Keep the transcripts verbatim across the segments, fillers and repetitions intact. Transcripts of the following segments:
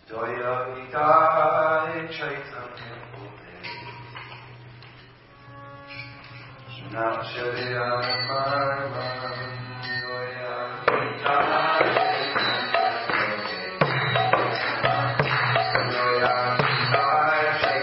Doya Nitai Chaitanya Nacharya Marman Doya Nitai Doya Nitai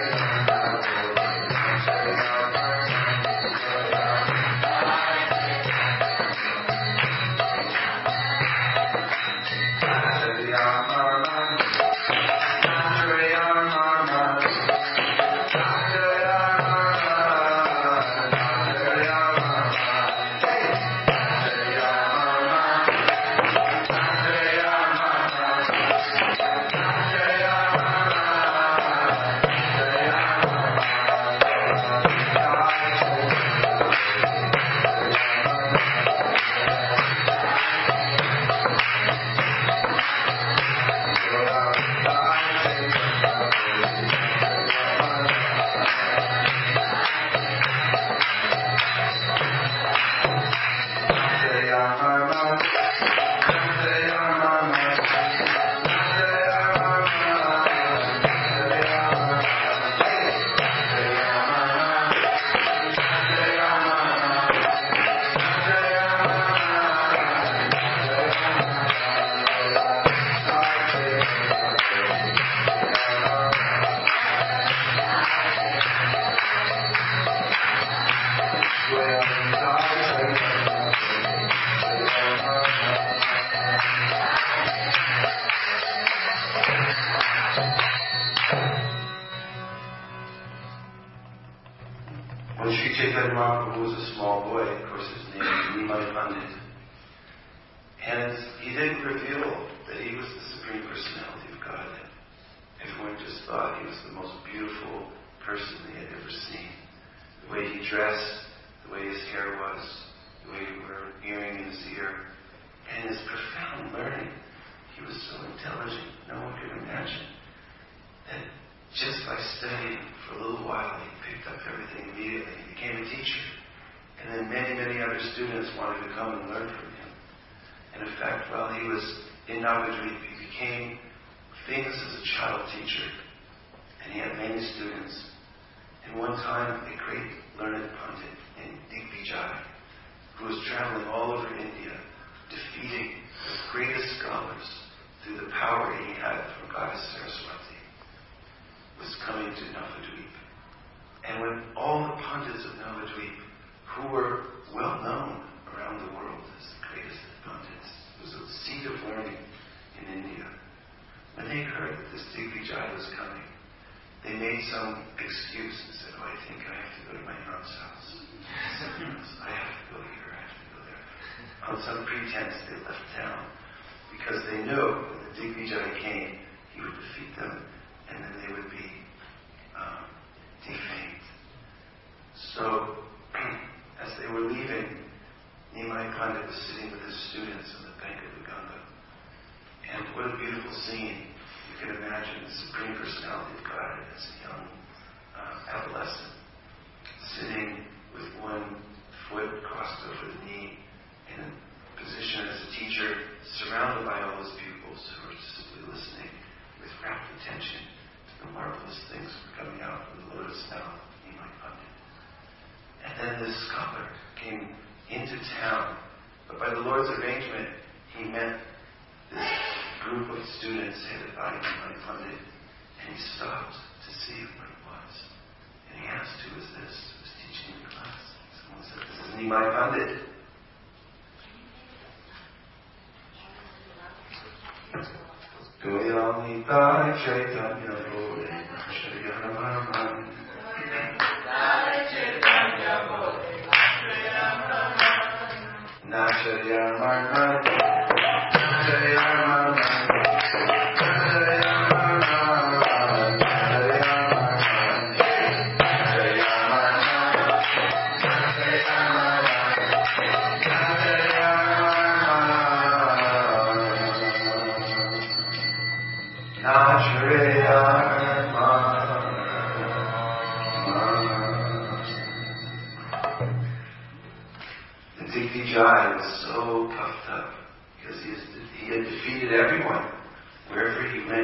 Digvijaya was so puffed up because he, has, he had defeated everyone. Wherever he went, and he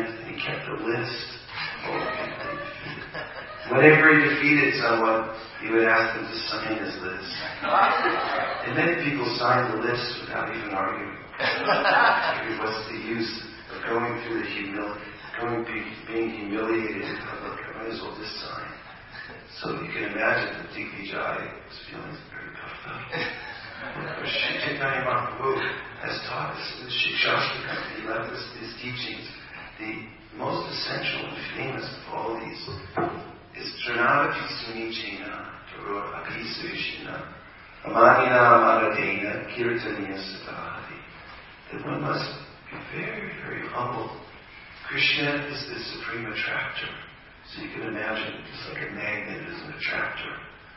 kept a list. Whenever he defeated someone, he would ask them to sign his list. And many people signed the list without even arguing. Because what's the use of going through the humility, going be, being humiliated in public? I might as well just sign. So you can imagine that Digvijay was feeling very puffed up. Sri Chaitanya Mahaprabhu has taught us in the Shikshastra, he left us his teachings. The most essential and famous of all these is Trinadapi Sunichena, Tarodapi Sushina, Amanina Amadadena, Kirtaniya Satahadi. That one must be very, very humble. Krishna is the supreme attractor. So you can imagine, just like a magnet is an attractor.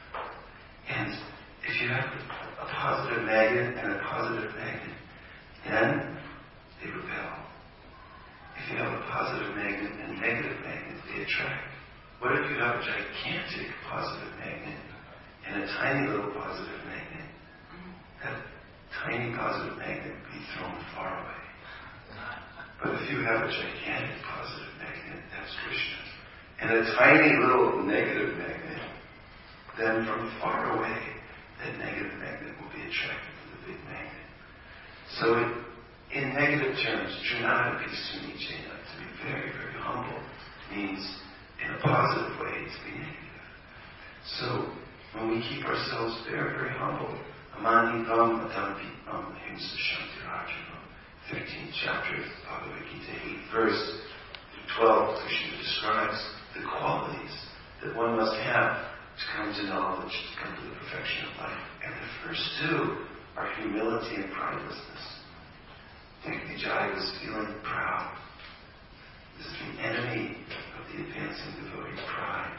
And if you have a positive magnet and a positive magnet, then they repel. If you have a positive magnet and negative magnet, they attract. What if you have a gigantic positive magnet and a tiny little positive magnet? That tiny positive magnet would be thrown far away. But if you have a gigantic positive magnet, that's Krishna, and a tiny little negative magnet, then from far away, that negative magnet will be attracted to the big magnet. So it, in negative terms, Trinadapi Sunichena, to be very, very humble, means in a positive way to be negative. So when we keep ourselves very, very humble, Amanivam Adampitam Himsa Shantirajana, thirteenth chapter of Bhagavad Gita, eighth verse through twelve, Krishna describes the qualities that one must have to come to knowledge, to come to the perfection of life. And the first two are humility and pridelessness. Digvijay was feeling proud. This is the enemy of the advancing devotee, pride.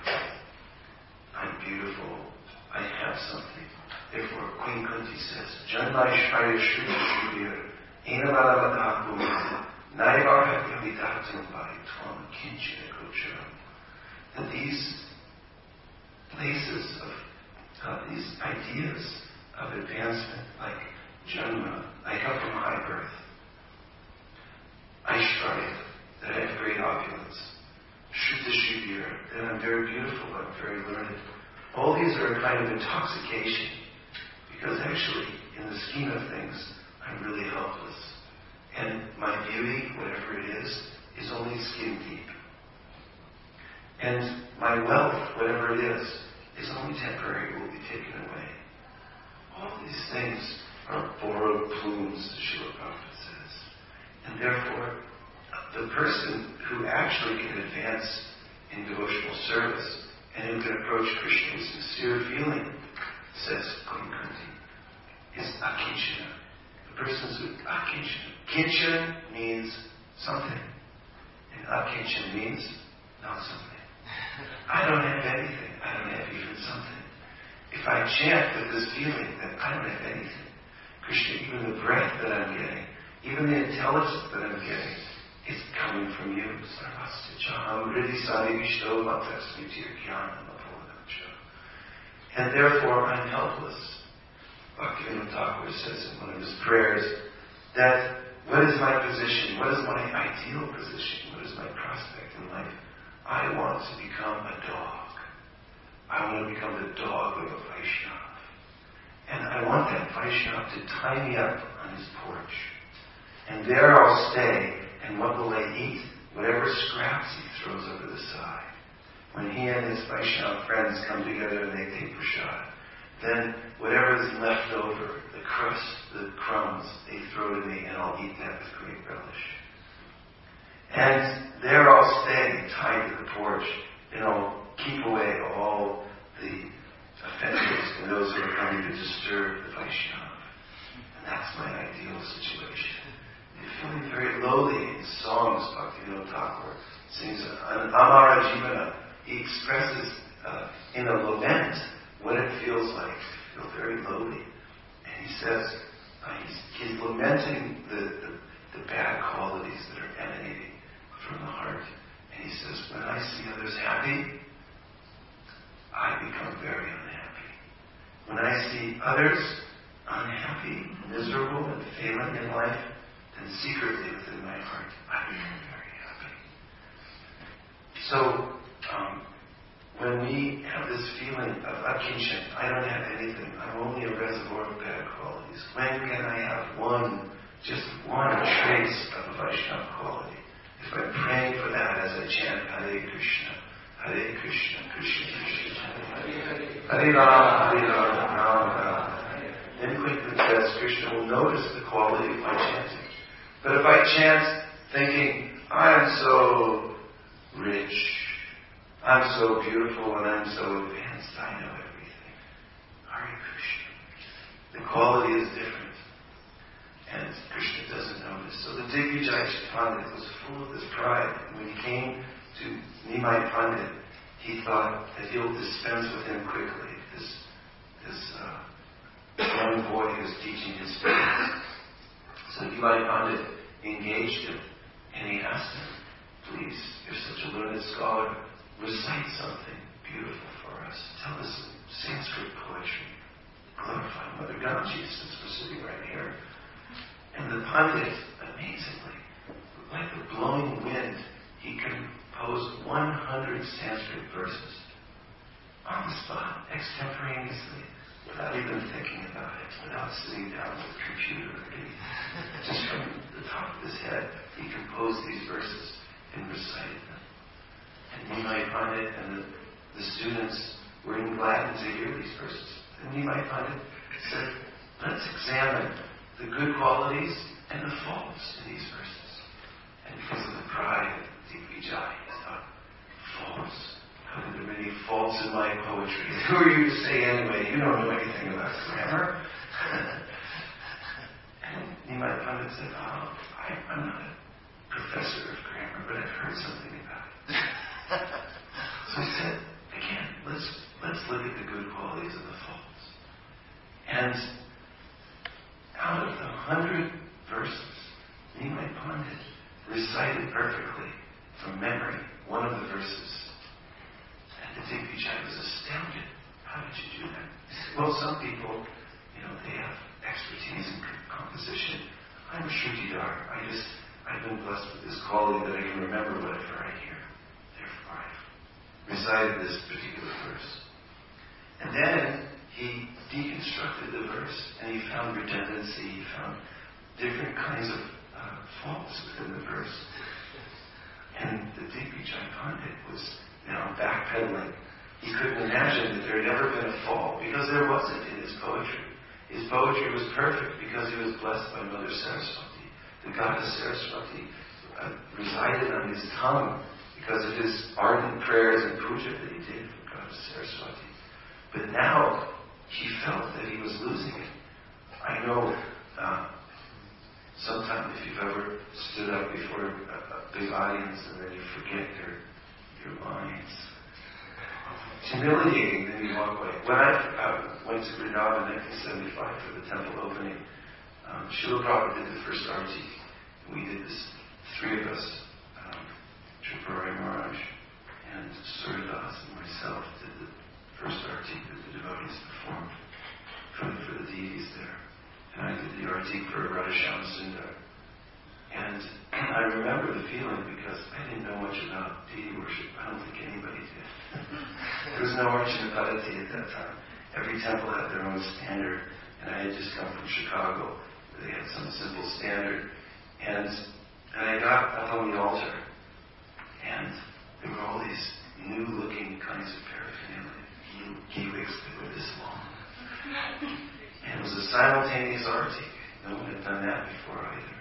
I'm beautiful. I have something. Therefore, Queen Kunti says, Janmai Shaya Shri Shubir, Enavalabadakum, Naivar Havyamidatum by Tvam Kinchina Gocharam. That these places of, uh, these ideas of advancement, like Janma, I come from high birth. Aishvarya, that I have great opulence. Shuddha Shubir, that I'm very beautiful, I'm very learned. All these are a kind of intoxication, because actually, in the scheme of things, I'm really helpless. And my beauty, whatever it is, is only skin deep. And my wealth, whatever it is, is only temporary, will be taken away. All these things are borrowed plumes, as Srila Prabhupada says. And therefore, the person who actually can advance in devotional service and who can approach Krishna with sincere feeling, says Queen Kunti, is akinchana. The person who's akinchana. Kinchana means something, and akinchana means not something. I don't have anything. I don't have even something. If I chant with this feeling that I don't have anything, Krishna, even the breath that I'm getting, even the intelligence that I'm getting, is coming from you. And therefore I'm helpless. Bhaktivinoda Thakur says in one of his prayers that what is my position? What is my ideal position? What is my prospect in life? I want to become a dog. I want to become the dog of a Vaishnava. And I want that Vaishnava to tie me up on his porch. And there I'll stay. And what will I eat? Whatever scraps he throws over the side. When he and his Vaishnava friends come together and they take prasad, then whatever is left over, the crust, the crumbs, they throw to me and I'll eat that with great relish. And there I'll stay, tied to the porch, and I'll keep away all the offenders and those who are coming to disturb the Vaishnava. And that's my ideal situation. You're feeling very lowly in songs. Bhaktivinoda Thakur sings an Amara Jivana. He expresses uh, in a lament what it feels like to feel very lowly. And he says, uh, he's, he's lamenting the, the, the bad qualities that are emanating from the heart. And he says, when I see others happy, I become very unhappy. When I see others unhappy, miserable, and failing in life, then secretly within my heart, I become very happy. So, um, when we have this feeling of akinchan, I don't have anything, I'm only a reservoir of bad qualities. When can I have one, just one trace of a Vaishnava quality? If I'm praying for that as I chant Hare Krishna, Hare Krishna, Krishna Krishna, Hare Hare, Hare Rama, Hare Rama, Rama Rama, then quickly says Krishna will notice the quality of my chanting. But if I chant thinking, I'm so rich, I'm so beautiful, and I'm so advanced, I know everything, Hare Krishna, the quality is different. And Krishna doesn't notice. So the Digvijay Pandit was full of this pride. And when he came to Nimai Pandit, he thought that he'll dispense with him quickly. This, this uh, young boy who was teaching his students. So Nimai Pandit engaged him, and he asked him, please, you're such a learned scholar, recite something beautiful for us. Tell us some Sanskrit poetry. Glorify Mother Ganji, since we're sitting right here. And the Pandit, amazingly, like a blowing wind, he composed one hundred Sanskrit verses on the spot, extemporaneously, without even thinking about it, without sitting down with a computer. Just from the top of his head, he composed these verses and recited them. And Nimai Pandit and the, the students were glad to hear these verses. And Nimai Pandit said, let's examine the good qualities and the faults in these verses. And because of the pride of Digvijay, he thought, faults? How are there many faults in my poetry? Who are you to say anyway? You don't know anything about grammar. And Nimai Pandit said, oh, I, I'm not a professor of grammar, but I've heard something about it. So he said, again, let's, let's look at the good qualities and the faults. And out of the hundred verses, Nimai Pandit recited perfectly from memory one of the verses. And the Digvijay was astounded. How did you do that? He said, well, some people, you know, they have expertise in composition. I'm Shrutidhar. I just, I've been blessed with this quality that I can remember whatever I hear. Therefore, I've recited this particular verse. And then he deconstructed the verse, and he found redundancy, he found different kinds of uh, faults within the verse. And the Digvijay Pandit was now backpedaling. He couldn't imagine that there had ever been a fault, because there wasn't in his poetry. His poetry was perfect because he was blessed by Mother Saraswati. The goddess Saraswati uh, resided on his tongue because of his ardent prayers and puja that he did for Goddess Saraswati. But now, he felt that he was losing it. I know uh, sometimes if you've ever stood up before a, a big audience and then you forget your your lines. It's humiliating, then you walk away. When I uh, went to Vrindavan in nineteen seventy-five for the temple opening, um, Srila Prabhupada did the first arti. We did this, three of us, um, Tripurari Maharaj and Suryadas and myself did the first arti that the devotees performed for the, for the deities there. And I did the arti for Radhashama Sundar. And I remember the feeling because I didn't know much about deity worship. I don't think anybody did. There was no Archana Paddhati at that time. Every temple had their own standard. And I had just come from Chicago where they had some simple standard. And, and I got up on the altar. And there were all these new looking kinds of paraphernalia. Kiwiks that were this long. And it was a simultaneous arti. No one had done that before either.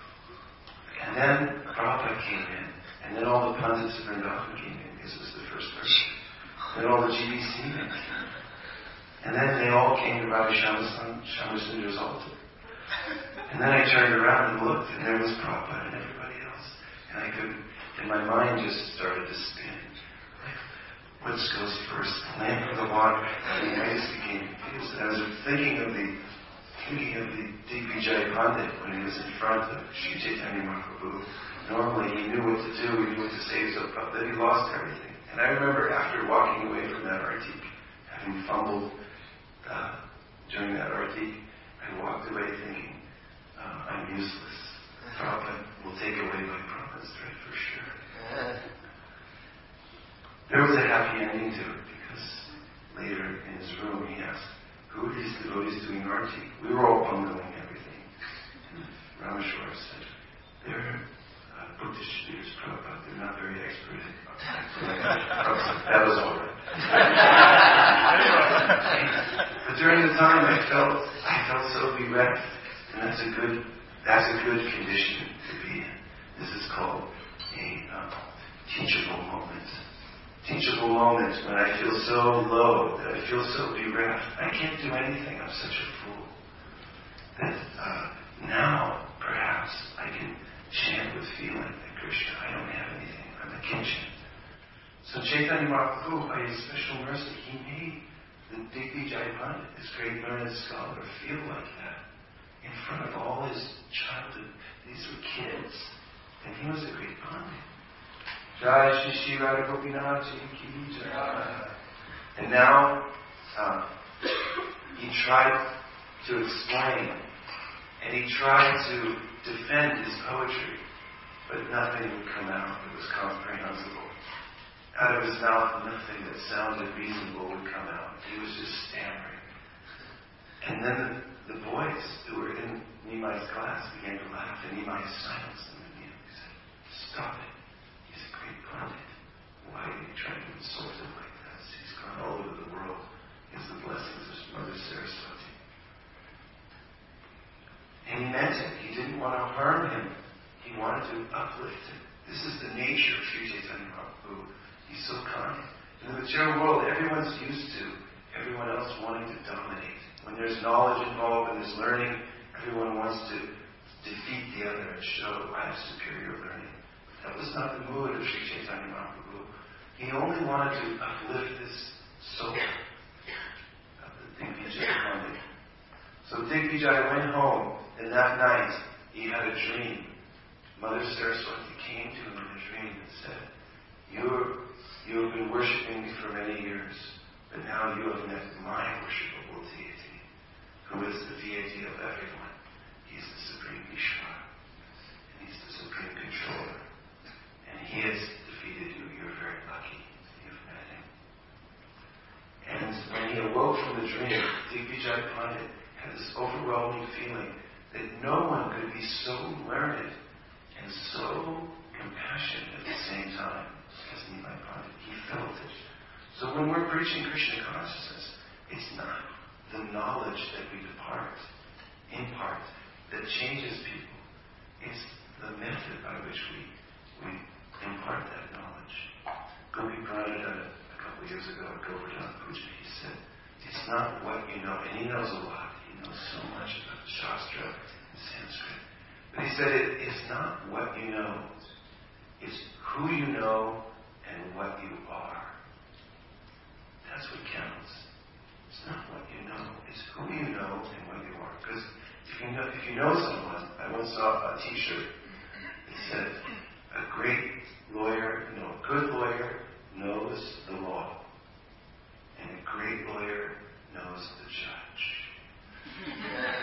And then Prabhupada came in. And then all the pundits of Vrindavan came in. This was the first arti. Then all the G B C men came in. And then they all came to Radhashama Sundar's altar. And then I turned around and looked, and there was Prabhupada and everybody else. And I could, and my mind just started to spin. Which goes first, the lamp or the water? And I just became confused. And I was thinking of the thinking of the Digvijay Pandit when he was in front of Sri Chaitanya Mahaprabhu. Normally he knew what to do, he knew what to say, so then he lost everything. And I remember after walking away from that artik, having fumbled uh, during that artik, I walked away thinking, uh, I'm useless. Prabhupada will take away my Prabhupada's thread for sure. was a happy ending to it, because later in his room he asked, who are these devotees doing arti? We were all bungling everything. And Rameshwar said, they're uh, Buddhist leaders, Prabhupada. They're not very expert at Prabhupada. That was all right. But during the time I felt, I felt so bereft. And that's a good, that's a good condition to be in. This is called a uh, teachable moment. Teachable moment when I feel so low, that I feel so bereft. I can't do anything. I'm such a fool. That uh, now, perhaps, I can chant with feeling that Krishna, I don't have anything. I'm a kitchen. So Chaitanya Mahaprabhu, by his special mercy, he made the Digvijay Pandit, this great learned scholar, feel like that in front of all his childhood. These were kids. And he was a great Pandit. Jai Shri Shri Radha Gopinath Ki Jai. And now, um, he tried to explain, and he tried to defend his poetry, but nothing would come out that was comprehensible. Out of his mouth, nothing that sounded reasonable would come out. He was just stammering. And then the, the boys who were in Nimai's class began to laugh, and Nimai silenced them. And he said, stop it. He's a great Pandit. Why are you trying to insult him like this? He's gone all over the world. He has the blessings of Mother Saraswati. And he meant it. He didn't want to harm him. He wanted to uplift him. This is the nature of Sri Chaitanya Mahaprabhu. He's so kind. In the material world, everyone's used to everyone else wanting to dominate. When there's knowledge involved and there's learning, everyone wants to defeat the other and show, I have superior learning. That was not the mood of Sri Chaitanya Mahaprabhu. He only wanted to uplift this soul of the Digvijay Pandit. So Digvijay went home, and that night he had a dream. Mother Saraswati came to him in a dream and said, You're, you have been worshipping me for many years, but now you have met my worshipable deity, who is the deity of everyone. He's the Supreme Ishvara, and he's the Supreme Controller. And he has defeated you. You're very lucky you've met him. And when he awoke from the dream, Digvijay Pandit had this overwhelming feeling that no one could be so learned and so compassionate at the same time as Nimai Pandit. He felt it. So when we're preaching Krishna consciousness, it's not the knowledge that we depart, impart, that changes people. It's the method by which we, we impart that knowledge. Gopi Pranada, a couple of years ago at Govardhan Puja, he said, it's not what you know, and he knows a lot. He knows so much about Shastra and Sanskrit. But he said it, it's not what you know, it's who you know and what you are. That's what counts. It's not what you know, it's who you know and what you are. Because if you know, if you know someone, I once saw a T-shirt that said, a great lawyer, no, a good lawyer knows the law, and a great lawyer knows the judge.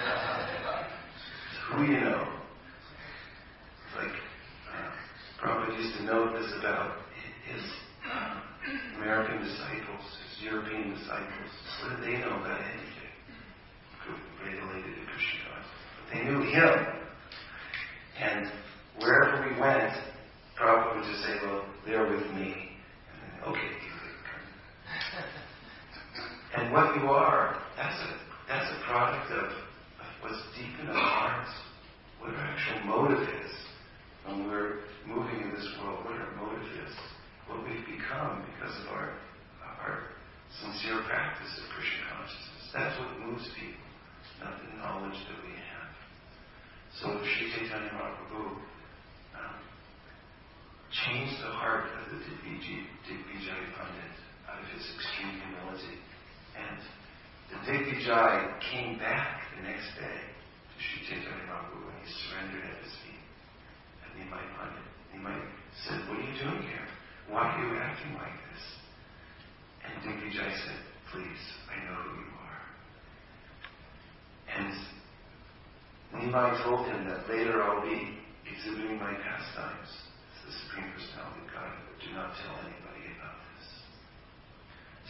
It's who you know. Like uh, Prabhupada used to note this about his uh, American disciples, his European disciples. What did they know about anything related to Krishna consciousness? But they knew him. And wherever we went, Prabhupada would just say, well, they're with me. And then, okay, and what you are, that's a that's a product of, of what's deep in our hearts. What our actual motive is when we're moving in this world, what our motive is, what we've become because of our our sincere practice of Krishna consciousness. That's what moves people, not the knowledge that we have. So Sri Chaitanya Mahaprabhu um, changed the heart of the Digvijay Pandit out of his extreme humility. And the Digvijay came back the next day to Sri Chaitanya Mahaprabhu when he surrendered at his feet. And Nimai Pandit, Nimai said, what are you doing here? Why are you acting like this? And Digvijay said, please, I know who you are. And Nimai told him that later I'll be exhibiting my pastimes as the Supreme Personality of Godhead, but do not tell anybody about this.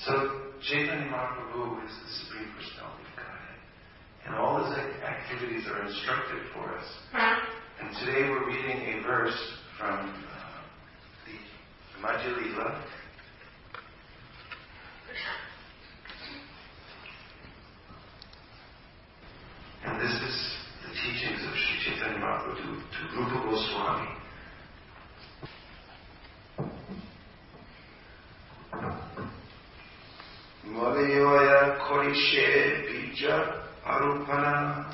So Chaitanya Mahaprabhu is the Supreme Personality of Godhead. And all his activities are instructed for us. And today we're reading a verse from uh, the Madhya Lila. And this is the teachings of Sri Chaitanya Mahaprabhu to, to Rupa Goswami. Malayoya Korishe Bija Arupana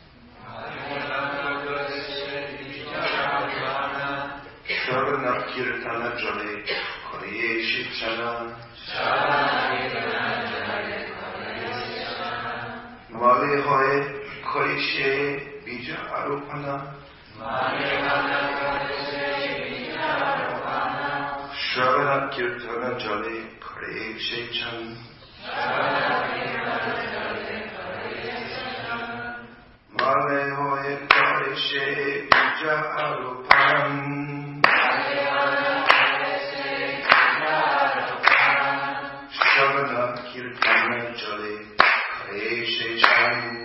Shavana Kirtana Jale Koriye Shichana Malayoya Korishe Bija Arupana Shavana Kirtana Jale Koriye Shichana Male hoye korishe bija arupan Shavana kirtana jale kareshe chan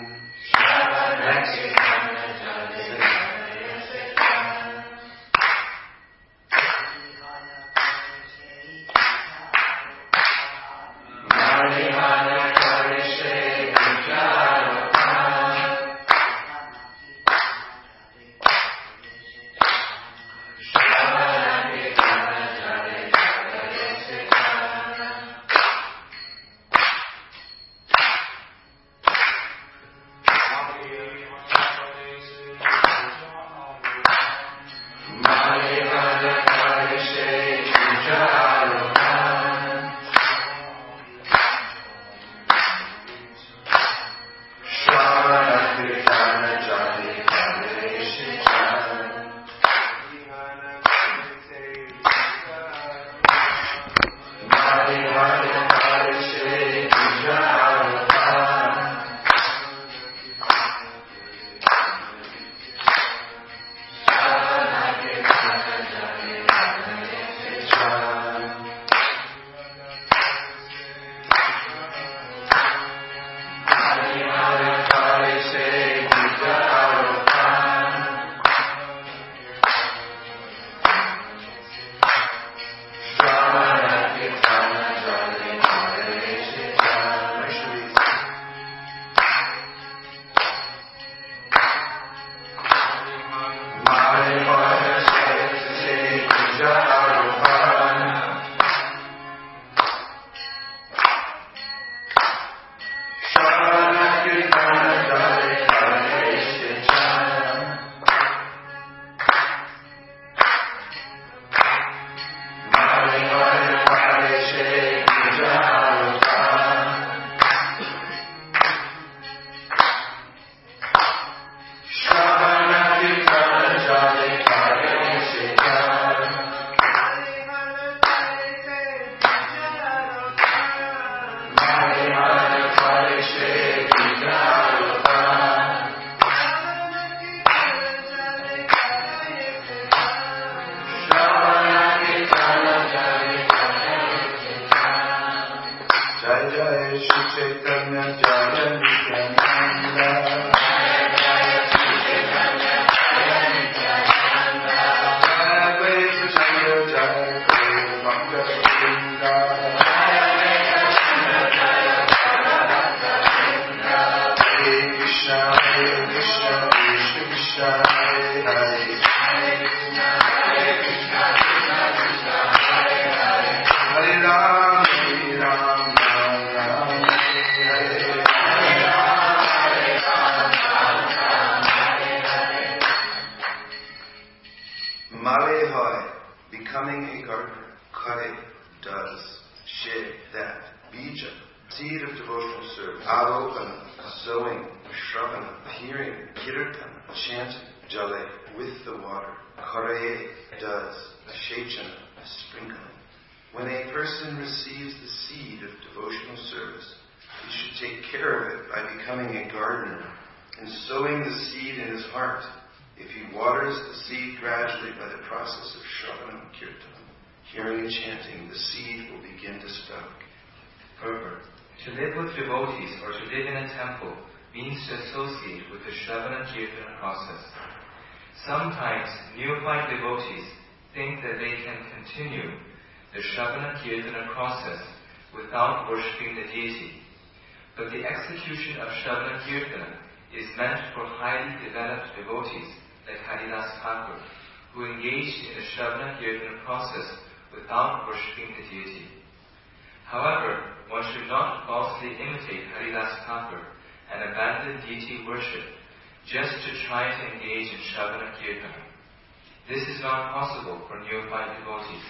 fervor. To live with devotees or to live in a temple means to associate with the Shravana Kirtana process. Sometimes neophyte devotees think that they can continue the Shravana Kirtana process without worshipping the deity. But the execution of Shravana Kirtana is meant for highly developed devotees like Haridas Thakur, who engaged in the Shravana Kirtana process without worshipping the deity. However, one should not falsely imitate Haridas Thakur and abandon deity worship just to try to engage in Shravana Kirtana. This is not possible for neophyte devotees.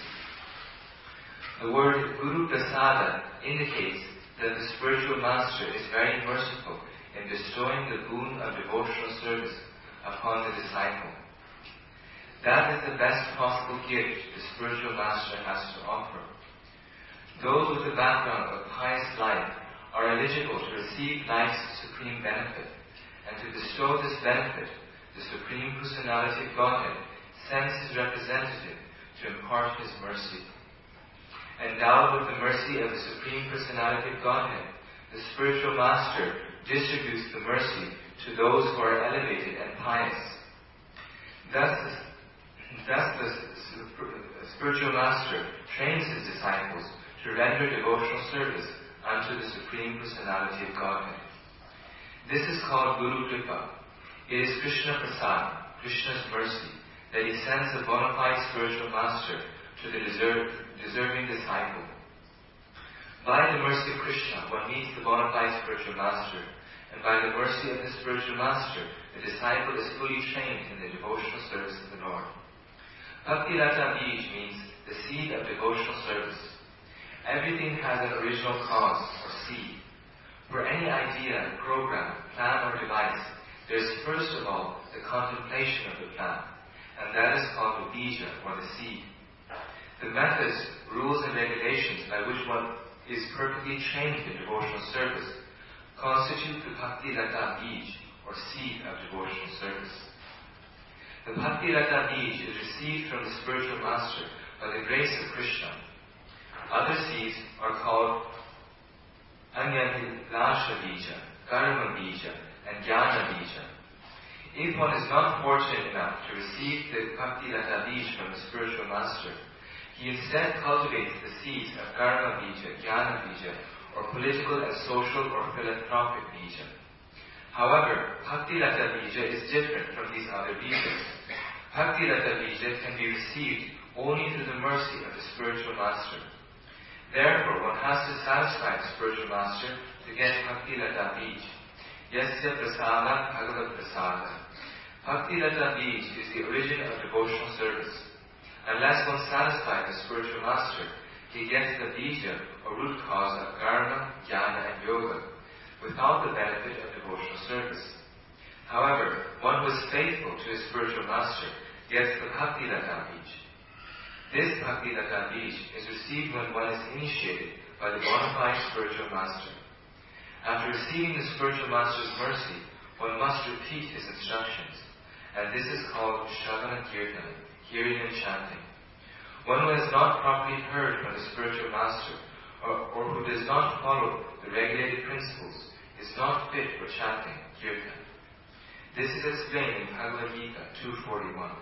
The word Guru Prasada indicates that the spiritual master is very merciful in bestowing the boon of devotional service upon the disciple. That is the best possible gift the spiritual master has to offer. Those with a background of pious life are eligible to receive life's supreme benefit, and to bestow this benefit, the Supreme Personality of Godhead sends His representative to impart His mercy. Endowed with the mercy of the Supreme Personality of Godhead, the spiritual master distributes the mercy to those who are elevated and pious. Thus, thus the spiritual master trains his disciples to render devotional service unto the Supreme Personality of Godhead. This is called Guru Kripa. It is Krishna Prasad, Krishna's mercy, that He sends a bona fide spiritual master to the deserve, deserving disciple. By the mercy of Krishna, one meets the bona fide spiritual master, and by the mercy of the spiritual master, the disciple is fully trained in the devotional service of the Lord. Bhakti Rata Bij means the seed of devotional service. Everything has an original cause or seed. For any idea, program, plan or device, there is first of all the contemplation of the plan, and that is called the bija or the seed. The methods, rules and regulations by which one is perfectly trained in devotional service constitute the Bhakti Rata Bij or seed of devotional service. The Bhakti Rata Bij is received from the spiritual master by the grace of Krishna. Other seeds are called Anyabhilasha Bija, Karma Bija, and Jnana Bija. If one is not fortunate enough to receive the Bhakti Rata Bij from the spiritual master, he instead cultivates the seeds of Karma Bija, Jnana Bija, or political and social or philanthropic Bija. However, Bhakti Rata Bija is different from these other Bijas. Bhakti Rata Bija can be received only through the mercy of the spiritual master. Therefore, one has to satisfy the spiritual master to get Bhakti Rata Bij. Yasya Prasada Bhagavad Prasada. Bhakti Rata Bij is the origin of devotional service. Unless one satisfies the spiritual master, he gets the bija or root cause of karma, jnana and yoga, without the benefit of devotional service. However, one who is faithful to his spiritual master gets the Bhakti Rata Bij. This Bhakti Rata Bij is received when one is initiated by the bona fide spiritual master. After receiving the spiritual master's mercy, one must repeat his instructions, and this is called Shravana Kirtana, hearing and chanting. One who has not properly heard from the spiritual master, or, or who does not follow the regulated principles, is not fit for chanting Kirtan. This is explained in Bhagavad Gita two forty-one.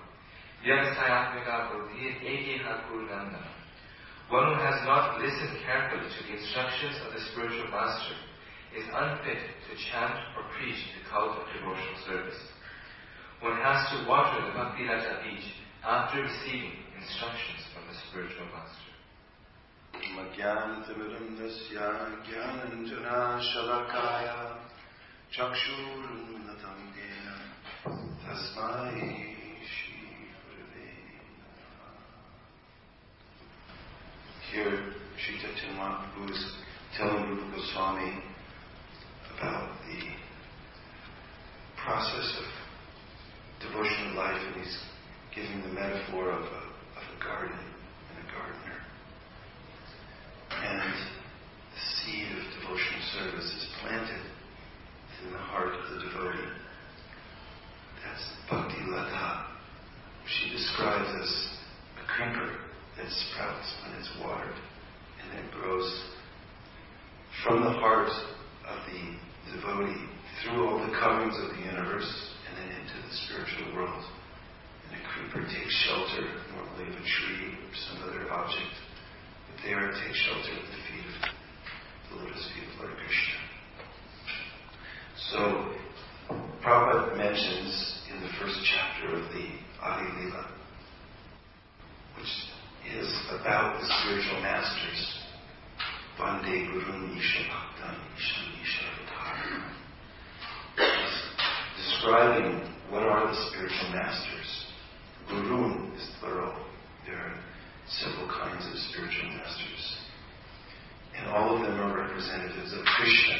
One who has not listened carefully to the instructions of the spiritual master is unfit to chant or preach the cult of devotional service. One has to water the Bhakti Rata Bij after receiving instructions from the spiritual master. Madhyantamiram dasya jnananjana shalakaya chakshurunnatam yena tasmai shri gurave namaha. Here, Sri Chaitanya Mahaprabhu is telling Rupa Goswami about the process of devotional life, and he's giving the metaphor of a, of a garden and a gardener. And the seed of devotional service is planted in the heart of the devotee. That's Bhakti Lata, which she describes as a creeper that sprouts when it's watered and then grows there take shelter at the feet of the lotus feet of Lord Krishna. So, Prabhupada mentions in the first chapter of the Adi Lila, which is about the spiritual masters, Vande Gurun Isha Bhaktan Isha Isha Avatar, describing what are the spiritual masters. Gurun is plural. There are several kinds of spiritual masters. And all of them are representatives of Krishna.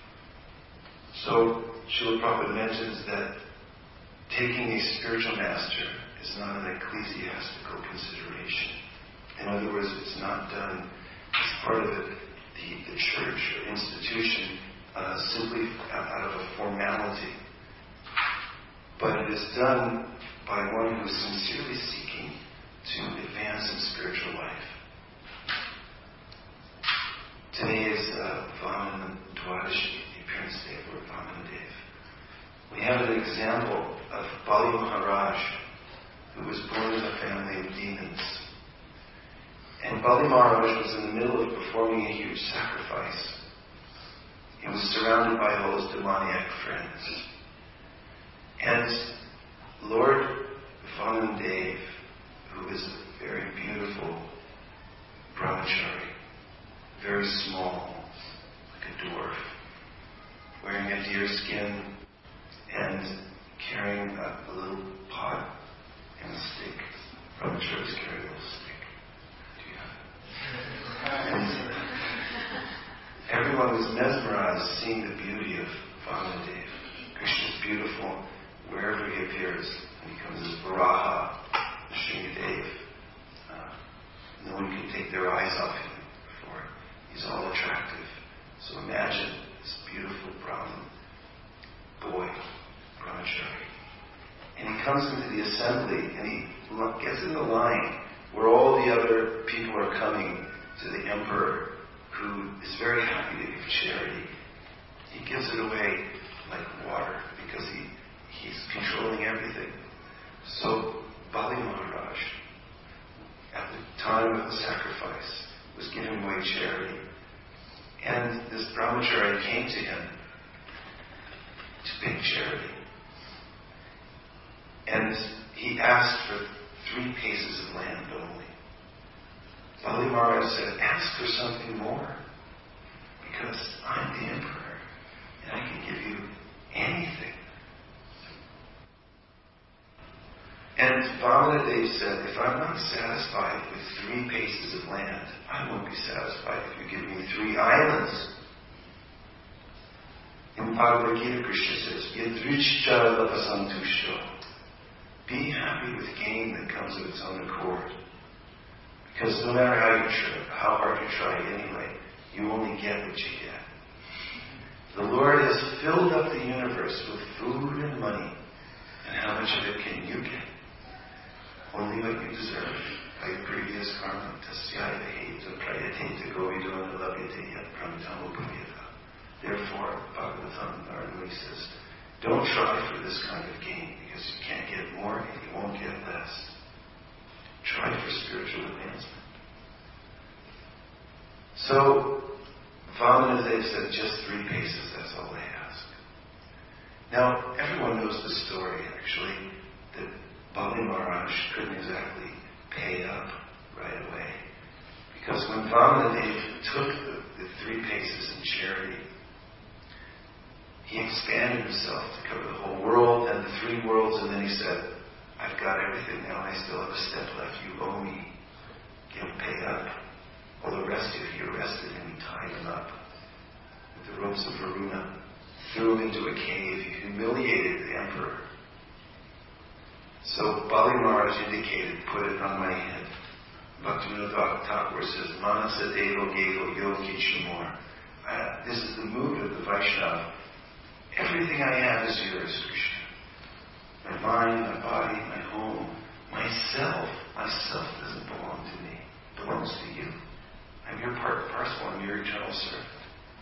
So, Srila Prabhupada mentions that taking a spiritual master is not an ecclesiastical consideration. In other words, it's not done as part of the, the, the church or institution uh, simply out of a formality. But it is done by one who is sincerely seeking to advance in spiritual life. Today is uh, Vamana Dwadashi, the appearance day of Lord Vamanadev. We have an example of Bali Maharaj, who was born in a family of demons. And Bali Maharaj was in the middle of performing a huge sacrifice. He was surrounded by all his demoniac friends. And Lord Vamanadev, who is a very beautiful brahmachari, very small, like a dwarf, wearing a deer skin and carrying a, a little pot and a stick. Brahmacharis carry a little stick. Do you have it? And everyone was mesmerized seeing the beauty of Vamanadev. Krishna's beautiful wherever he appears. And he comes as Varaha, Sringadev. Uh, no one can take their eyes off him, for he's all attractive. So imagine this beautiful Brahmin boy, brahmachari. And he comes into the assembly and he gets in the line where all the other people are coming to the emperor, who is very happy to give charity. He gives it away like water because he, he's controlling everything. So Bali Maharaj, at the time of the sacrifice, was giving away charity. And this brahmachari came to him to beg charity. And he asked for three paces of land only. Bali Maharaj said, ask for something more, because I'm the emperor, and I can give you anything. And Vamanadev said, if I'm not satisfied with three paces of land, I won't be satisfied if you give me three islands. In Bhagavad Gita, Krishna says, Yadrichcha lapasantushto. Be happy with gain that comes of its own accord. Because no matter how you try, how hard you try anyway, you only get what you get. The Lord has filled up the universe with food and money. And how much of it can you get? Only what you deserve by your previous karma. Tasyaya heta prayateta govidona labyate yat pramtamo bhuvyata. Therefore, Bhagavatam Narada says, don't try for this kind of gain, because you can't get more and you won't get less. Try for spiritual advancement. So, Vamanadev said just three paces, that's all they ask. Now, everyone knows the story, actually, that Bali Maharaj couldn't exactly pay up right away. Because when Vamanadev took the, the three paces in charity, he expanded himself to cover the whole world and the three worlds, and then he said, I've got everything now, and I still have a step left. You owe me. Get paid up. All the rest of you, he arrested him, he tied him up with the ropes of Varuna, threw him into a cave, he humiliated the emperor. So Bali Maharaj indicated, put it on my head. Bhaktivinoda Thakur says, Manasa Devo Gevo Yogi Chumor. This is the mood of the Vaishnava. Everything I have is yours, Krishna. My mind, my body, my home, myself. Myself doesn't belong to me. It belongs to you. I'm your part and parcel. I'm your eternal servant.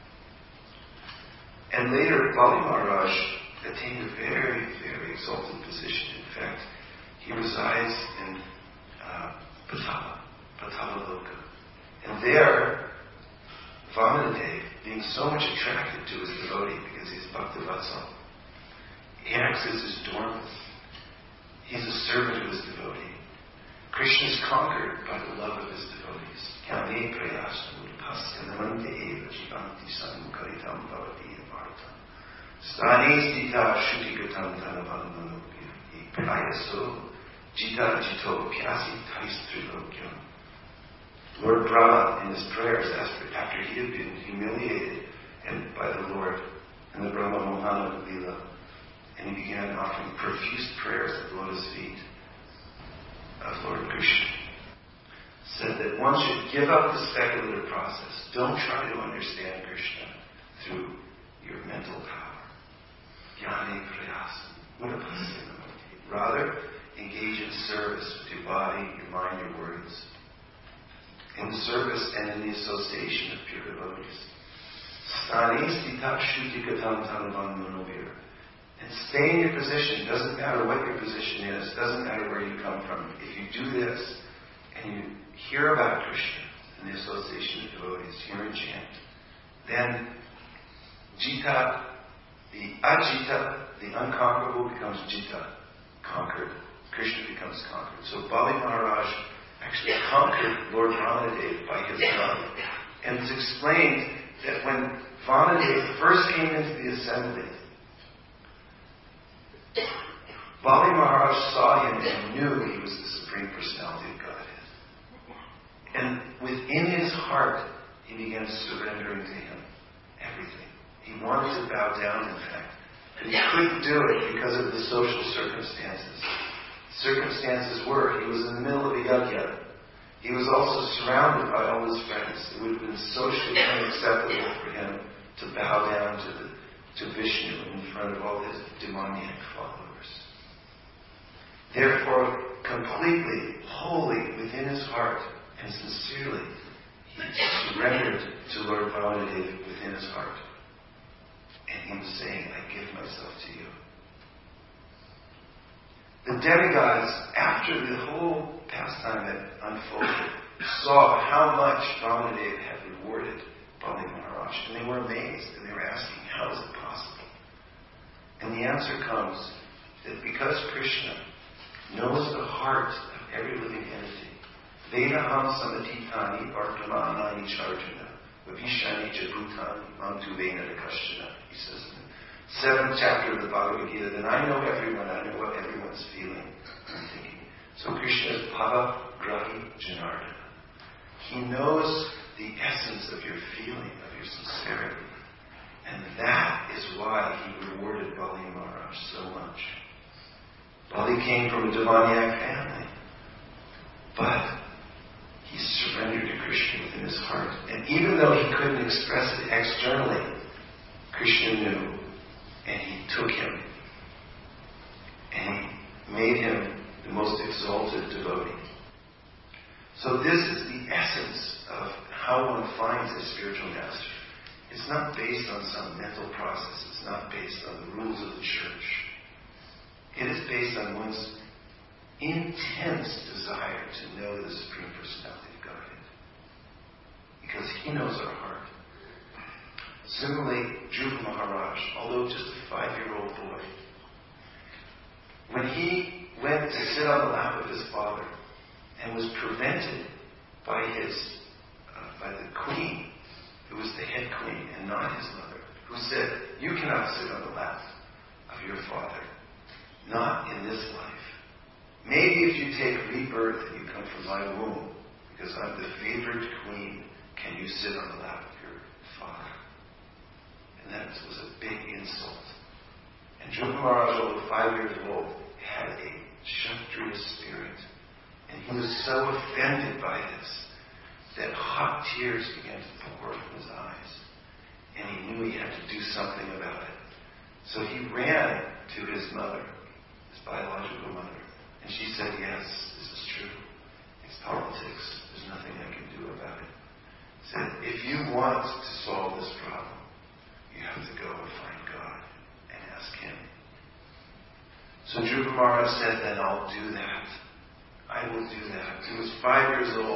And later, Bali Maharaj attained a very, very exalted position. In fact, he resides in uh, Patala, Patala Loka. And there, Vamanadev, being so much attracted to his devotee because he's Bhakta Vatsal, he acts as his doorman. He's a servant of his devotee. Krishna is conquered by the love of his devotees. Jnane prayasam udpasya namante eva jivanti samukaritam bhavati amartam. Stane stita shrutikatam dhanavanmanobhya prayaso jita jito pyasi taistrilokyam. Lord Brahma, in his prayers, after he had been humiliated and by the Lord in the Brahma Mohana Lila, and he began offering profuse prayers at the lotus feet of Lord Krishna, said that one should give up the speculative process. Don't try to understand Krishna through your mental power. Jnane prayasam udpasya namante. Rather, engage in service with your body, your mind, your words. In the service and in the association of pure devotees. And stay in your position. Doesn't matter what your position is. Doesn't matter where you come from. If you do this and you hear about Krishna and the association of devotees, hear and chant, then Jita, the Ajita, the unconquerable, becomes Jita, conquered. Krishna becomes conquered. So Bali Maharaj actually conquered Lord Vamanadev by his love. And it's explained that when Vamanadev first came into the assembly, Bali Maharaj saw him and knew he was the Supreme Personality of Godhead. And within his heart, he began surrendering to him everything. He wanted to bow down, in fact. But he couldn't do it because of the social circumstances. Circumstances were, he was in the middle of a yajna. He was also surrounded by all his friends. It would have been socially unacceptable for him to bow down to, the, to Vishnu in front of all his demoniac followers. Therefore, completely, wholly within his heart, and sincerely, he surrendered to Lord Vamanadev within his heart. And he was saying, I give myself to you. The demigods, after the whole pastime had unfolded, saw how much Vamanadev had rewarded Bali Maharaj. And they were amazed, and they were asking, how is it possible? And the answer comes that because Krishna knows the heart of every living entity, Vedaham samatitani vartamanani charjana, vavishani jabhutani mantu vena dakashana, he says in the seventh chapter of the Bhagavad Gita, that I know everyone, I know what everyone's feeling and thinking. So Krishna is Bhava Grahi Janardana. He knows the essence of your feeling, of your sincerity. And that is why he rewarded Bali Maharaj so much. Bali came from a demoniac family. But he surrendered to Krishna within his heart. And even though he couldn't express it externally, Krishna knew. And he took him. And he made him the most exalted devotee. So this is the essence of how one finds a spiritual master. It's not based on some mental process. It's not based on the rules of the church. It is based on one's intense desire to know the Supreme Personality of Godhead. Because he knows our heart. Similarly, Dhruva Maharaj, although just a five-year-old boy, when he went to sit on the lap of his father and was prevented by his, uh, by the queen, who was the head queen and not his mother, who said, you cannot sit on the lap of your father, not in this life. Maybe if you take rebirth and you come from my womb, because I'm the favored queen, can you sit on the lap of your father? And that was a big insult. And Dhruva Maharaj, although five years old, had a Kshatriya spirit. And he was so offended by this that hot tears began to pour from his eyes. And he knew he had to do something about it. So he ran to his mother, his biological mother. And she said, yes, this is true. It's politics. There's nothing I can do about it. Said, if you want to solve this problem, you have to go and find God and ask Him. So Dhruva Maharaj said, then I'll do that. I will do that. He was five years old.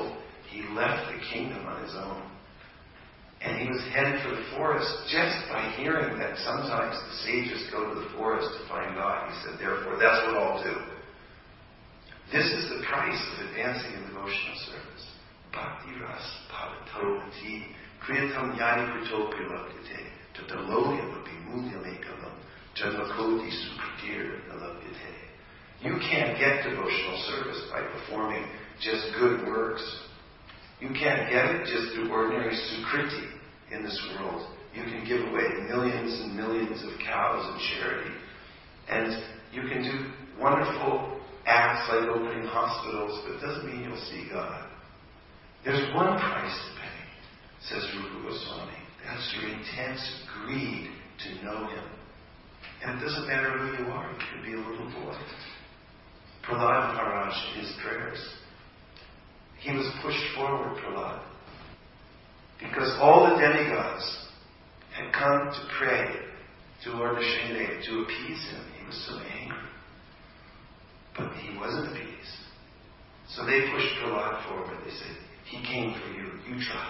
he left the kingdom on his own. And he was headed for the forest just by hearing that sometimes the sages go to the forest to find God. He said, therefore, that's what I'll do. This is the price of advancing in devotional service. Bhakti ras bhavatoti kriyatam yani kritopilapyate tatalolyapapi mulyamekalam janmakoti sukritir nalapyate. You can't get devotional service by performing just good works. You can't get it just through ordinary sukriti in this world. You can give away millions and millions of cows in charity. And you can do wonderful acts like opening hospitals, but it doesn't mean you'll see God. There's one price to pay, says Rupa Goswami. That's your intense greed to know Him. And it doesn't matter who you are. You could be a little boy. Prahlad Maharaj, in his prayers, he was pushed forward, Prahlad, because all the demigods had come to pray to Lord Nrsimhadev to appease him. He was so angry. But he wasn't appeased. So they pushed Prahlad forward. They said, he came for you. You try.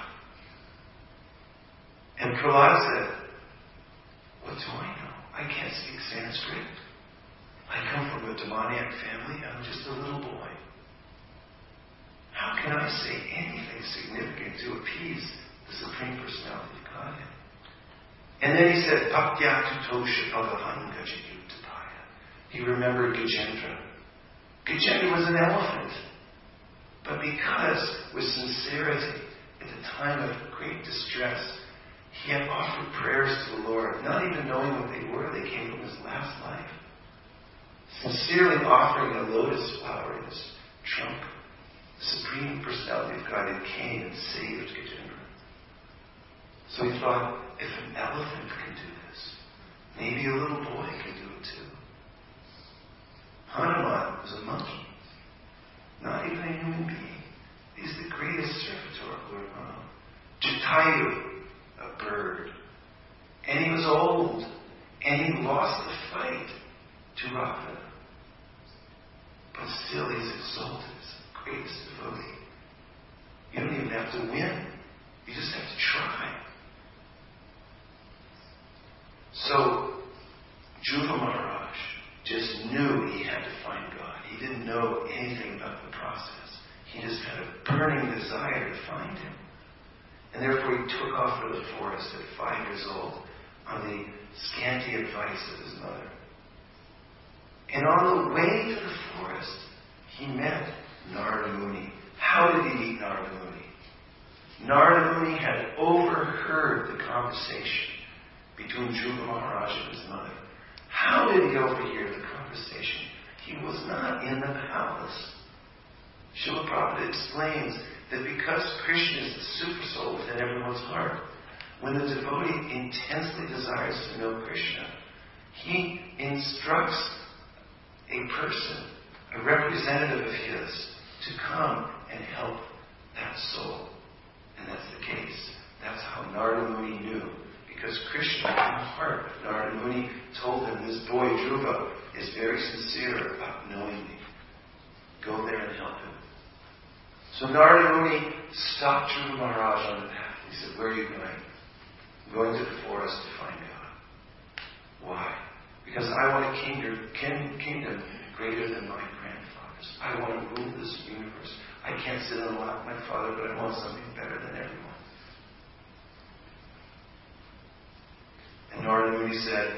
And Prahlad said, what do I know? I can't speak Sanskrit. I come from a demoniac family. I'm just a little boy. How can I say anything significant to appease the Supreme Personality of Godhead? And then he said, Bhaktyatutosha Bhagavan Gajayutapaya. He remembered Gajendra. Gajendra was an elephant. But because, with sincerity, at the time of great distress, he had offered prayers to the Lord, not even knowing what they were. They came from his last life. Sincerely offering a lotus flower in his trunk. The Supreme Personality of Godhead came and saved Gajendra. So he thought, if an elephant can do this, maybe a little boy can do it too. Hanuman was a monkey, not even a human being. He's the greatest servitor of Lord Rama. Jatayu, a bird. And he was old, and he lost the fight to Ravana. But still he's exalted as the greatest devotee. You don't even have to win. You just have to try. So, Dhruva Maharaj just knew he had to find God. He didn't know anything about the process. He just had a burning desire to find Him. And therefore he took off for the forest at five years old on the scanty advice of his mother. And on the way to the forest, he met Narada Muni. How did he meet Narada Muni? Narada Muni had overheard the conversation between Dhruva Maharaj and his mother. How did he overhear the conversation? He was not in the palace. Srila Prabhupada explains that because Krishna is the supersoul within everyone's heart, when the devotee intensely desires to know Krishna, he instructs a person, a representative of his, to come and help that soul. And that's the case. That's how Narada Muni knew. Because Krishna, in the heart of Narada Muni, told him, this boy Dhruva is very sincere about knowing me. Go there and help him. So Narada Muni stopped Dhruva Maharaj on the path. He said, where are you going? I'm going to the forest to find God. Why? Because I want a kingdom, kingdom greater than my grandfather's. I want to rule this universe. I can't sit on the lap of my father, but I want something better than everyone. And Narada Muni said,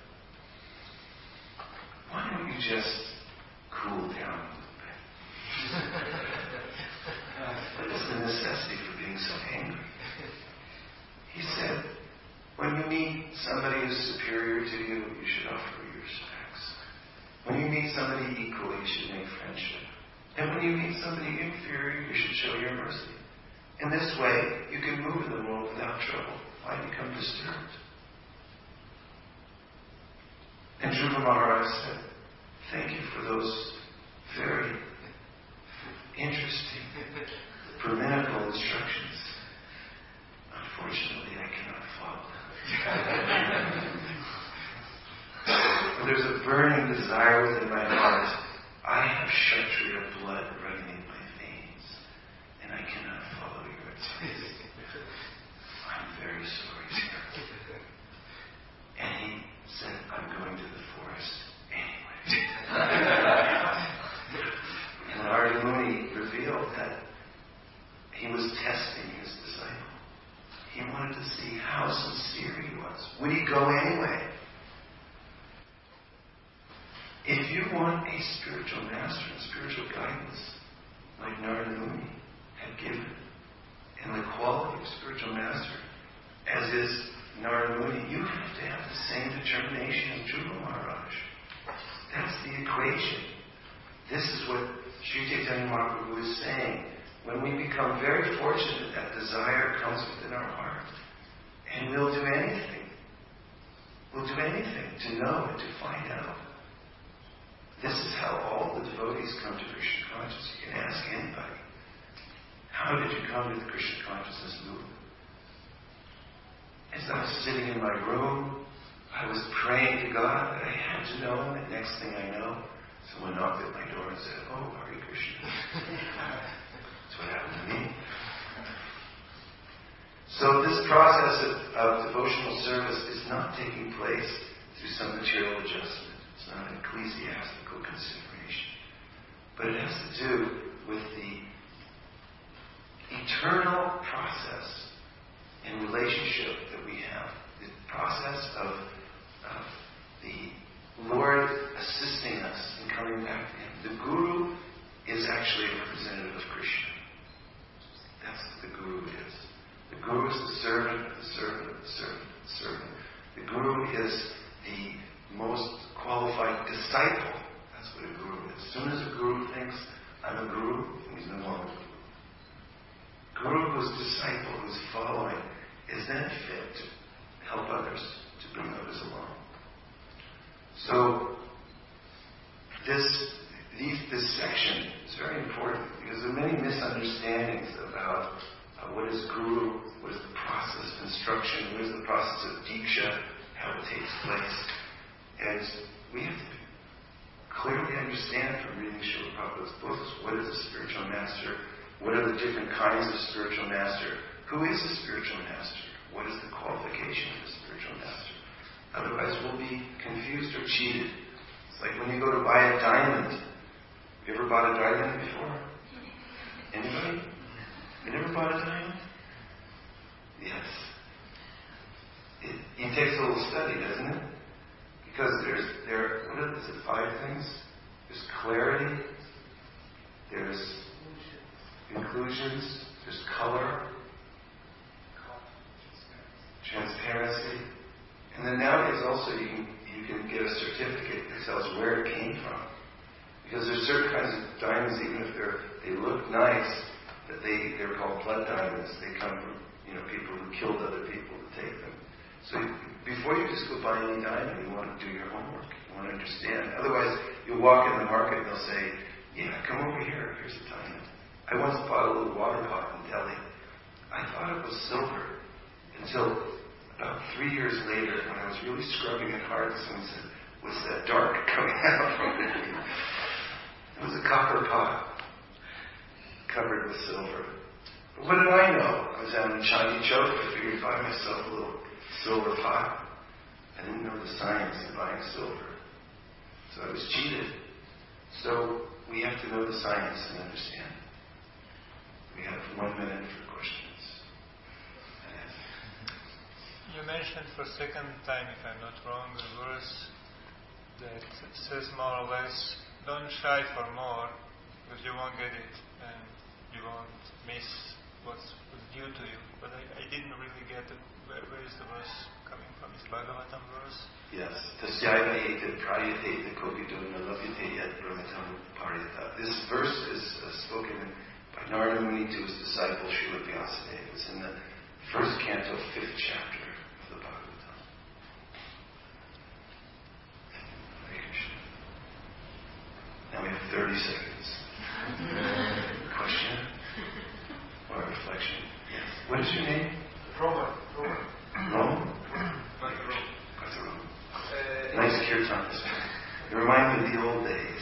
why don't you just cool down a little bit? What is the necessity for being so angry? He said, when you meet somebody who's superior to you, you should offer your respects. When you meet somebody equal, you should make friendship. And when you meet somebody inferior, you should show your mercy. In this way, you can move in the world without trouble. Why become disturbed? And Dhruva Maharaj said, thank you for those very interesting, brahminical instructions. Unfortunately, I cannot follow them. But there's a burning desire within my heart. I have Kshatriya blood running in my veins, and I cannot follow. He wanted to see how sincere he was. Would he go anyway? If you want a spiritual master and spiritual guidance, like Narada Muni had given, and the quality of spiritual master, as is Narada Muni, you have to have the same determination as Dhruva Maharaj. That's the equation. This is what Sri Chaitanya Mahaprabhu is saying. When we become very fortunate, that desire comes within our heart. And we'll do anything. We'll do anything to know and to find out. This is how all the devotees come to Krishna consciousness. You can ask anybody. How did you come to the Krishna consciousness movement? As I was sitting in my room, I was praying to God that I had to know, and the next thing I know, someone knocked at my door and said, "Oh, Hare Krishna." That's what happened to me. So this process of, of devotional service is not taking place through some material adjustment. It's not an ecclesiastical consideration. But it has to do with the eternal process and relationship that we have. The process of, of the Lord assisting us in coming back to Him. The Guru is actually a representative of Krishna. That's what the Guru is. The Guru is the servant of the servant of the servant of the servant. The Guru is the most qualified disciple. That's what a Guru is. As soon as a Guru thinks, I'm a Guru, he's no longer a Guru. Guru whose disciple, who's following, is then fit to help others, to bring others along. So, this these, this section is very important because there are many misunderstandings about uh, what is Guru, what is the process of instruction, what is the process of Diksha, how it takes place. And we have to clearly understand from reading Srila Prabhupada's books, what is a spiritual master, what are the different kinds of spiritual master, who is a spiritual master, what is the qualification of a spiritual master. Otherwise we'll be confused or cheated. It's like when you go to buy a diamond. Have you ever bought a diamond before? Anybody? You never bought a diamond? Yes. It, it takes a little study, doesn't it? Because there's, there, what is it, five things? There's clarity, there's inclusions, there's color, transparency, and then nowadays also you can, you can get a certificate that tells where it came from. Because there's certain kinds of diamonds, even if they're, they look nice, that they, they're called blood diamonds. They come from, you know, people who killed other people to take them. So before you just go buy any diamond, you want to do your homework. You want to understand. Otherwise, you'll walk in the market and they'll say, yeah, come over here. Here's a diamond. I once bought a little water pot in Delhi. I thought it was silver until about three years later when I was really scrubbing it hard. Someone said, what's that dark coming out from it? It was a copper pot covered with silver. But what did I know? I was out in Chandni Chowk. I figured buy myself a little silver pot. I didn't know the science of buying silver. So I was cheated. So we have to know the science and understand. We have one minute for questions. You mentioned for a second time, if I'm not wrong, the verse that says more or less, don't shy for more, because you won't get it, and you won't miss what's due to you. But I, I didn't really get it. Where, where is the verse coming from? Is Bhagavatam verse? Yes. Tasyaiva ete prayate kopidona labhyate yat brahmatam paryata. This verse is uh, spoken by Narada Muni to his disciple Srila Vyasadeva. It's in the first canto, fifth chapter of the Bhagavatam. Hare Krishna. Now we have thirty seconds. Question or reflection? Yes. What is your name? Roma. Roma. Rome? Like Rome. What's Rome? Uh, Nice kirtan. You remind me of the old days.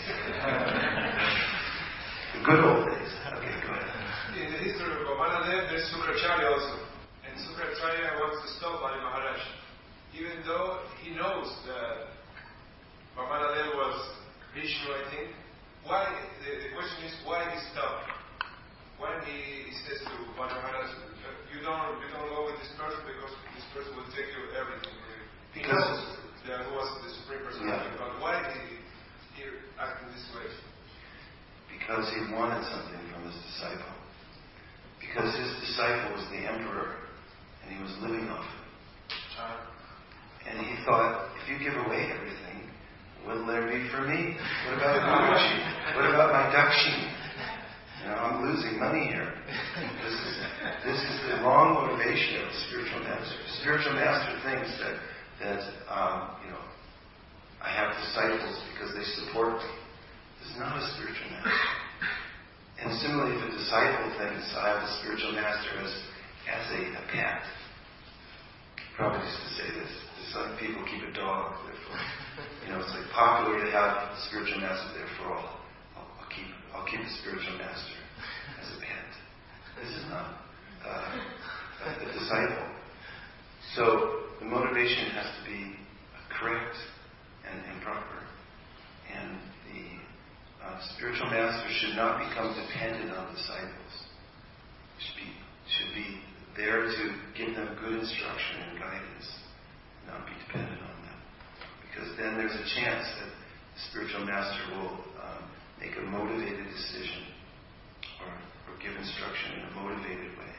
The good old days. Okay, go ahead. In the history of Bhavanadev, there's Sukracharya also. And Sukracharya wants to stop Bali Maharaj. Even though he knows that Bhavanadev was Vishnu, I think. Why, the, the question is, why he stopped? When he, he says to Bali Maharaj, you don't, you don't go with this person, He knows yeah, who was the Supreme Personality, Yeah. but why did he, he act in this way? Because he wanted something from his disciple. Because his disciple was the emperor, and he was living off it. Uh, And he thought, if you give away everything, what'll there be for me? What about Guruji? What about my Dakshin? You know, I'm losing money here. This is this is the wrong motivation of a spiritual master. A spiritual master thinks that that um, you know, I have disciples because they support me. This is not a spiritual master. And similarly, if a disciple thinks I have a spiritual master as as a, a pet, probably used to say this. Some people keep a dog, therefore, you know, it's like popular to have a spiritual master, therefore I'll, I'll, I'll keep I'll keep a spiritual master as a pet. This is not uh, a, a disciple. So the motivation has to be correct and, and proper. And the uh, spiritual master should not become dependent on disciples. Should be, should be there to give them good instruction and guidance. Not be dependent on them. Because then there's a chance that the spiritual master will um, make a motivated decision or, or give instruction in a motivated way.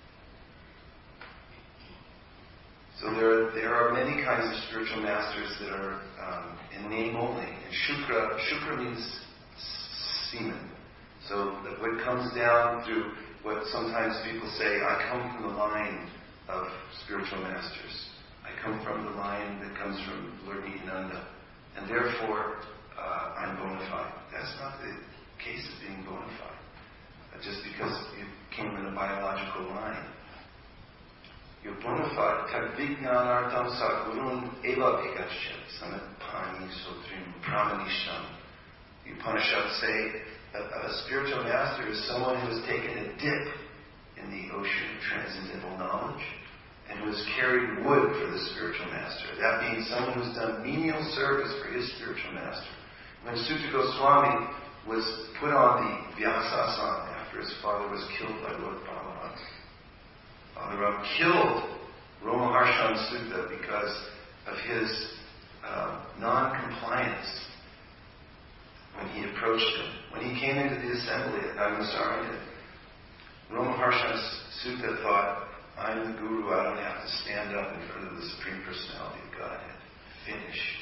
So there are, there are many kinds of spiritual masters that are um, in name only. And Shukra, Shukra means semen. So that what comes down through what sometimes people say, I come from the line of spiritual masters. I come from the line that comes from Lord Nityananda, and therefore uh, I'm bona fide. That's not the case of being bona fide. Uh, just because you came in a biological line. You're bona fide. Tad vijnanartam sadgurun eva vigachyat samat pani sotrim pramanisham. The Upanishads say that a spiritual master is someone who has taken a dip in the ocean of transcendental knowledge and who has carried wood for the spiritual master. That means someone who's done menial service for his spiritual master. When Sutta Goswami was put on the Vyasasana after his father was killed by Lord Balaram, Balaram killed Romaharshan Sutta because of his uh, non-compliance when he approached him. When he came into the assembly at Namaskara, Romaharshan Sutta thought, I'm the Guru, I don't have to stand up in front of the Supreme Personality of Godhead. Finished.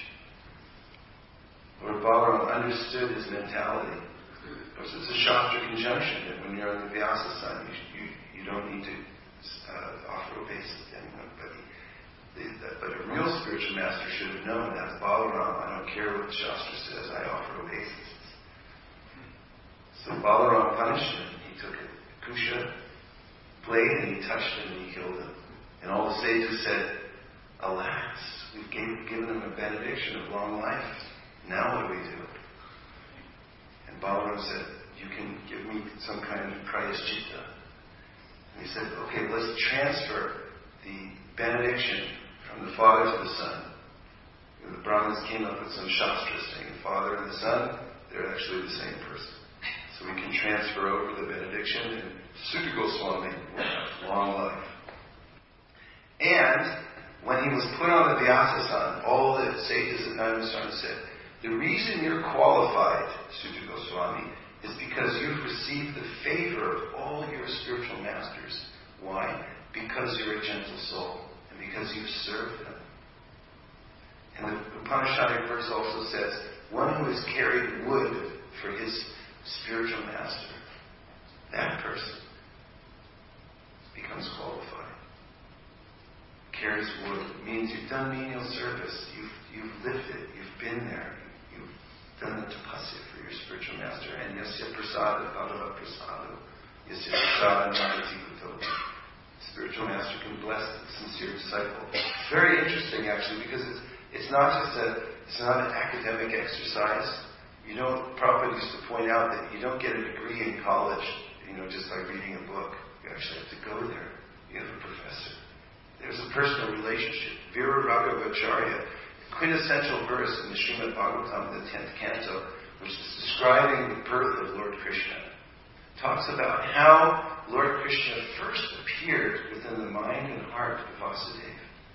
Lord Balaram understood his mentality. Because it's a Shastra conjunction that when you're on the Vyasasana, you, you, you don't need to uh, offer obeisance to anyone. But, he, the, but a real spiritual master should have known that Balaram, I don't care what the Shastra says, I offer obeisances. So Balaram punished him. He took a kusha blade and he touched him and he killed him. And all the sages said, alas, we've gave, given him a benediction of long life. Now what do we do? And Balaram said, you can give me some kind of prayaschitta. And he said, okay, let's transfer the benediction from the father to the son. And the Brahmins came up with some shastras saying the father and the son, they're actually the same person. So we can transfer over the benediction, and Sutta Goswami will have long life. And when he was put on the Vyasasana, all the sages at Namaskara said, the reason you're qualified, Sutta Goswami, is because you've received the favor of all your spiritual masters. Why? Because you're a gentle soul, and because you've served them. And the Upanishadic verse also says, one who has carried wood for his spiritual master, that person becomes qualified. Carries wood means you've done menial service. You've you've lived it. You've been there. You've done the tapasya for your spiritual master. And yasya prasada bhagava prasada. Yasya prasada narati kuto. Spiritual master can bless the sincere disciple. It's very interesting actually, because it's it's not just a it's not an academic exercise. You don't, Prabhupada used to point out that you don't get a degree in college, you know, just by reading a book. You actually have to go there. You have a professor. There's a personal relationship. Vira Raghavacharya, quintessential verse in the Srimad Bhagavatam, the tenth canto, which is describing the birth of Lord Krishna, talks about how Lord Krishna first appeared within the mind and heart of Vasudeva.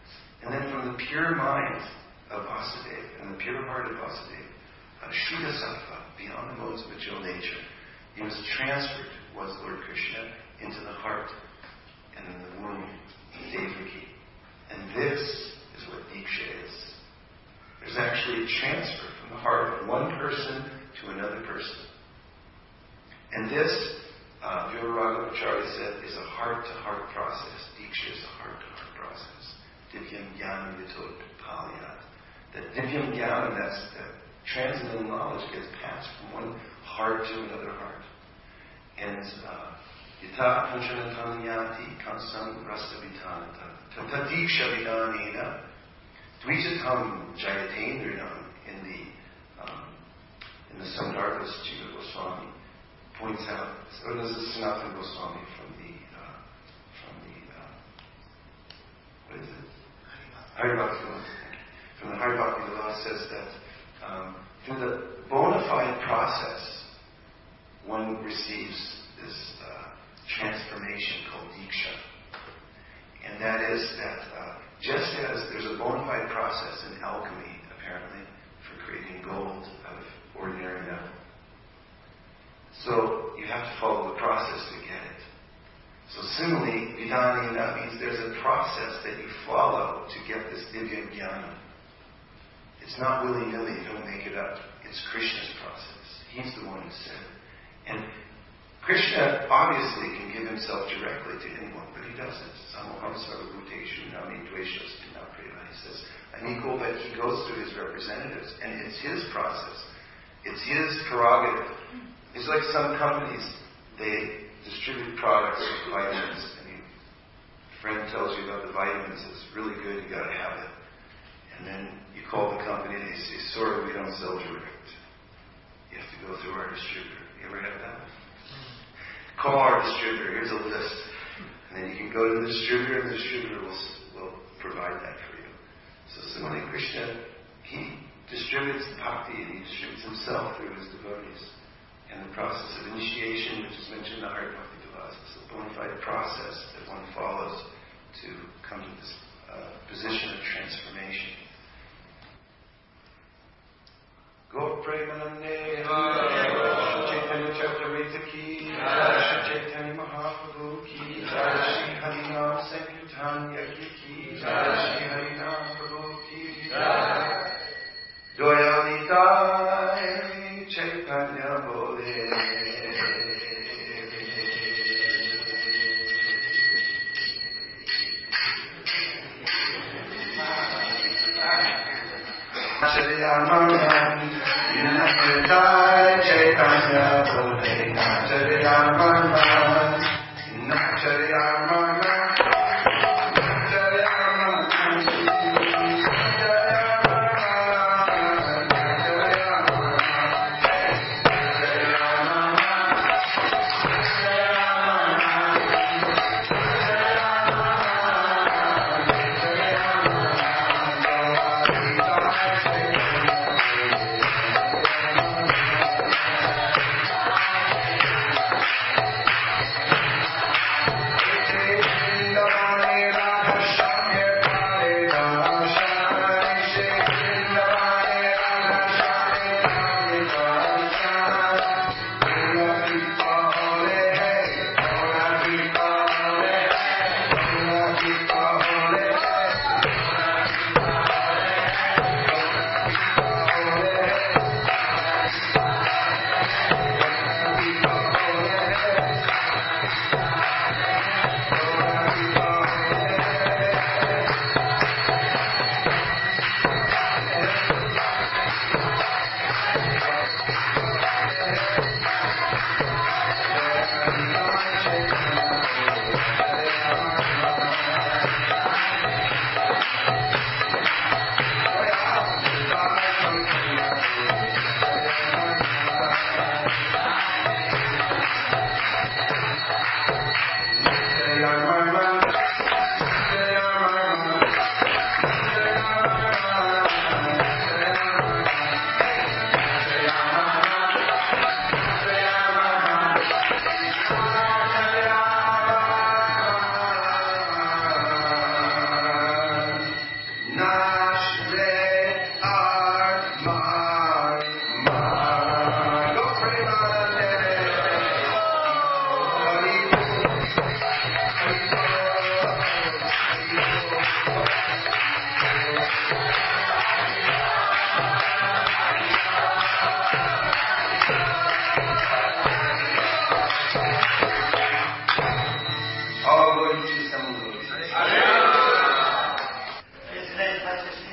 And then from the pure mind of Vasudeva and the pure heart of Vasudeva, a Shuddha Sattva, beyond the modes of material nature, he was transferred, was Lord Krishna, into the heart and in the womb of Devaki. And this is what Diksha is. There's actually a transfer from the heart of one person to another person. And this, uh, Vyuraragha Acharya said, is a heart-to-heart process. Diksha is a heart-to-heart process. Divyam Jnanam Yatod Palyat. That Divyam Jnanam, that's that transcendental knowledge, gets passed from one heart to another heart. And Yata Panchanatam Yati Kansam Rasavitanata Tata Diksha Vidanena Dvijatam Jayatendrinam in the um, in the Sandarbhas Jiva Goswami points out, oh, this is Sanatana Goswami from the uh, from the uh, what is it? Haribhakti Lila. From the Haribhakti Lila says that um, through the bona fide process, one receives this uh, transformation called Diksha. And that is that uh, just as there's a bona fide process in alchemy, apparently, for creating gold out of ordinary metal, so you have to follow the process to get it. So similarly, Vidanina means there's a process that you follow to get this Divya Jnana. It's not willy-nilly, you don't make it up. It's Krishna's process. He's the one who said it. And Krishna obviously can give himself directly to anyone, but he doesn't. Samoham Sarvabhuteshu Nami Dveshas Kinapriya. He says, I'm equal, but he goes through his representatives, and it's his process. It's his prerogative. It's like some companies, they distribute products like vitamins, and your friend tells you about the vitamins, it's really good, you gotta have it. And then you call the company and they say, sorry, we don't sell direct. You have to go through our distributor. You ever had that? Call our distributor, here's a list. And then you can go to the distributor, and the distributor will, will provide that for you. So similarly, Krishna, he distributes the bhakti, and he distributes himself through his devotees. And the process of initiation, which is mentioned in the Hari Bhakti Vilas, is a bona fide process that one follows to come to this uh, position of transformation. Go Premanande Chaitanya Chaitanya Ki Chaitanya Mahaprabhu Ki Shri Harinam Sankirtan Yajna Ki Shri Harinam Prabhu Ki Doyalitai Chaitanya Bole Nacharyaman Nacharyaman Chaitanya Bole Nacharyaman Nacharyaman tres veces